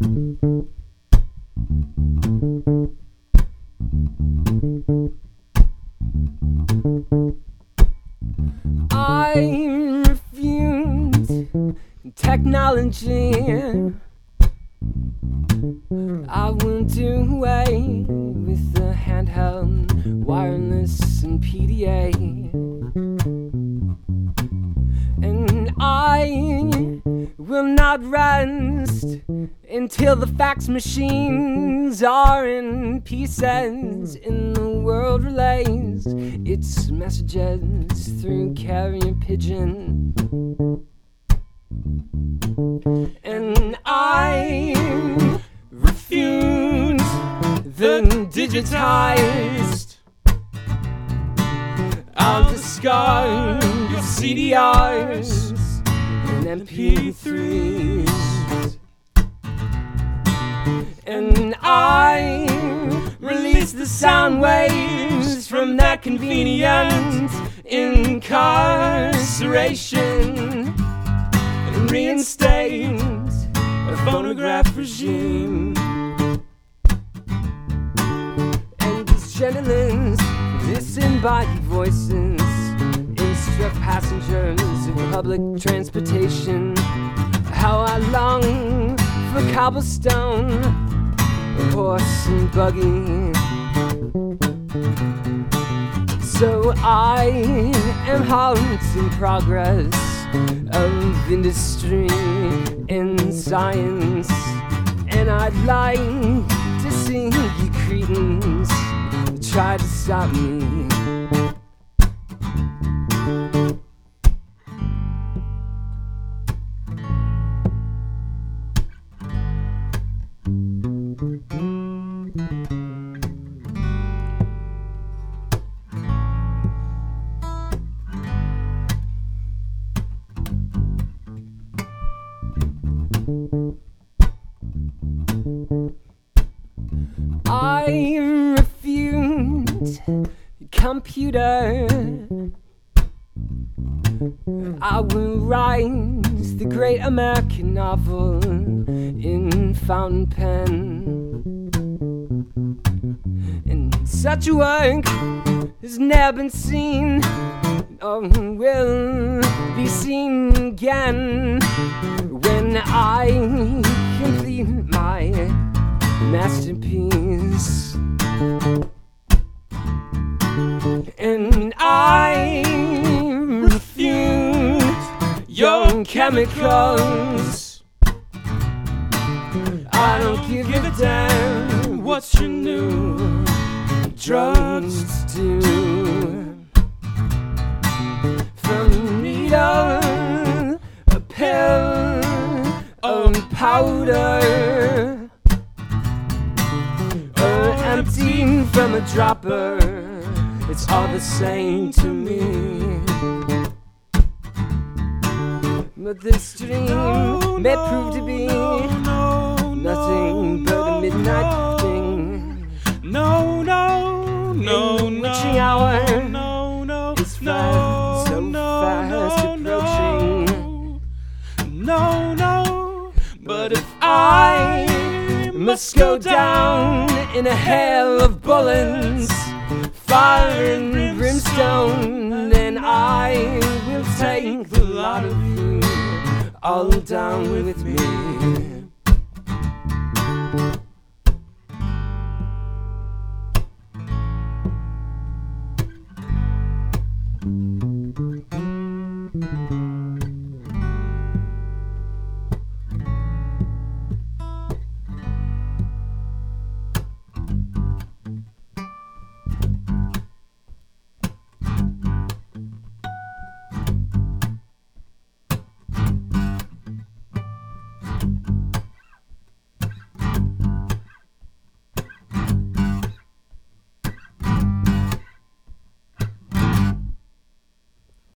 I refuse technology. I will do away with the handheld, wireless, and PDA. And I will not rest until the fax machines are in pieces and the world relays its messages through carrier pigeon. And I refuse the digitized. I'll discard your CDRs and MP3s. And I release the sound waves from that convenient incarceration and reinstate a phonograph regime. And these gentlemen's disembodied voices instruct passengers of public transportation how I long for cobblestone, horse and buggy. So I am halting progress of industry and science, and I'd like to see you cretins try to stop me. I refuse computer. I will write the great American novel in fountain pen. And such a work has never been seen or will be seen again when I complete my masterpiece. And I refuse your chemicals. I don't give a damn what your new drugs do. From a needle, a pill, or powder, or emptying from a dropper, it's all the same to me. But this dream may prove to be nothing but a midnight thing. Witching hour is fast, so fast approaching. But if I must go down in a hail of bullets, fire and brimstone, then I will take the lot of you all down with me.